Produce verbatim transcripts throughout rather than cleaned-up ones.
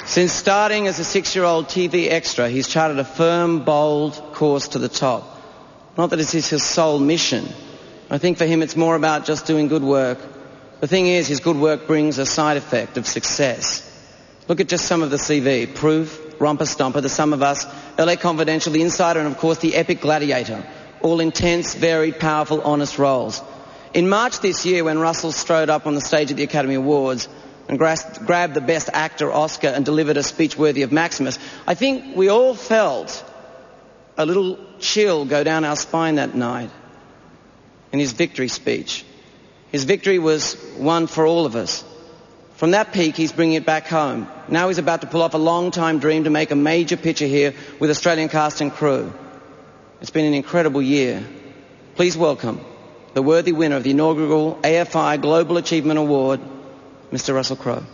Since starting as a six-year-old T V extra, he's charted a firm, bold course to the top. Not that it is his sole mission. I think for him it's more about just doing good work. The thing is, his good work brings a side effect of success. Look at just some of the C V. Proof, Romper Stomper, The Sum of Us, L A Confidential, The Insider, and of course The Epic Gladiator. All intense, varied, powerful, honest roles. In March this year, when Russell strode up on the stage at the Academy Awards and grabbed the Best Actor Oscar and delivered a speech worthy of Maximus, I think we all felt a little chill go down our spine that night in his victory speech. His victory was one for all of us. From that peak, he's bringing it back home. Now he's about to pull off a long-time dream to make a major picture here with Australian cast and crew. It's been an incredible year. Please welcome the worthy winner of the inaugural A F I Global Achievement Award, Mister Russell Crowe.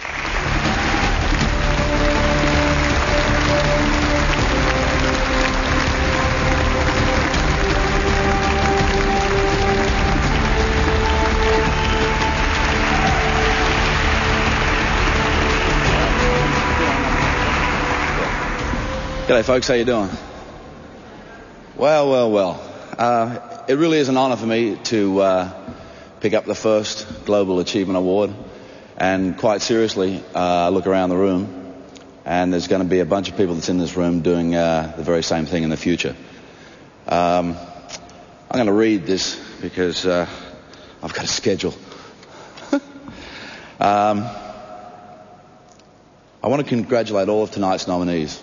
G'day folks, how you doing? Well, well, well. Uh, it really is an honour for me to uh, pick up the first Global Achievement Award. And quite seriously, uh, I look around the room and there's going to be a bunch of people that's in this room doing uh, the very same thing in the future. Um, I'm going to read this because uh, I've got a schedule. um, I want to congratulate all of tonight's nominees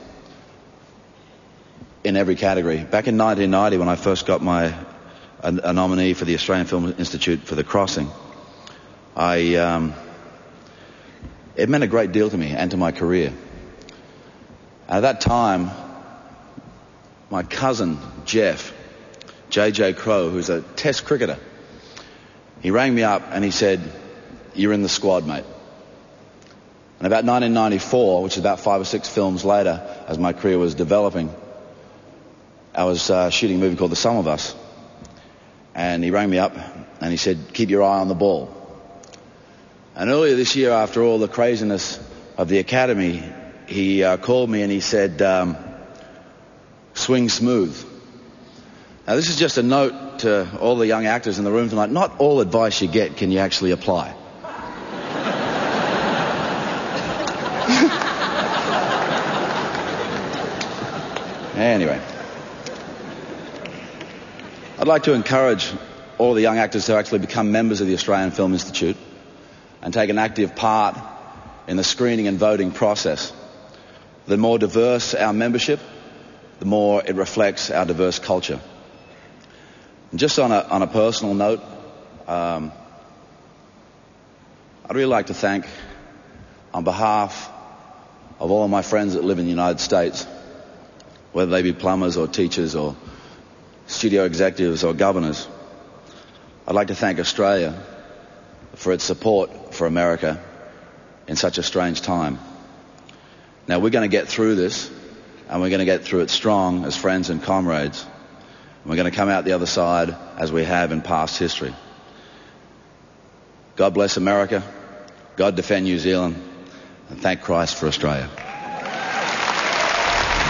in every category. Back in nineteen ninety, when I first got my a, a nominee for the Australian Film Institute for The Crossing, I um, it meant a great deal to me and to my career. At that time, my cousin Jeff, J J Crowe, who's a Test cricketer, he rang me up and he said, "You're in the squad, mate." And about nineteen ninety-four, which is about five or six films later, as my career was developing, I was uh, shooting a movie called The Sum of Us. And he rang me up and he said, "Keep your eye on the ball." And earlier this year, after all the craziness of the Academy, he uh, called me and he said, um, "Swing smooth." Now this is just a note to all the young actors in the room tonight. Not all advice you get can you actually apply. Anyway, I'd like to encourage all the young actors to actually become members of the Australian Film Institute and take an active part in the screening and voting process. The more diverse our membership, the more it reflects our diverse culture. And just on a, on a personal note, um, I'd really like to thank, on behalf of all of my friends that live in the United States, whether they be plumbers or teachers or studio executives or governors, I'd like to thank Australia for its support for America in such a strange time. Now, we're going to get through this, and we're going to get through it strong as friends and comrades. And we're going to come out the other side as we have in past history. God bless America, God defend New Zealand, and thank Christ for Australia.